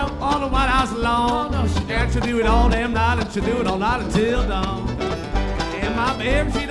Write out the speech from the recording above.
On the White House lawn. And she'll do it all damn night, and she'll do it all night until dawn. And my baby, she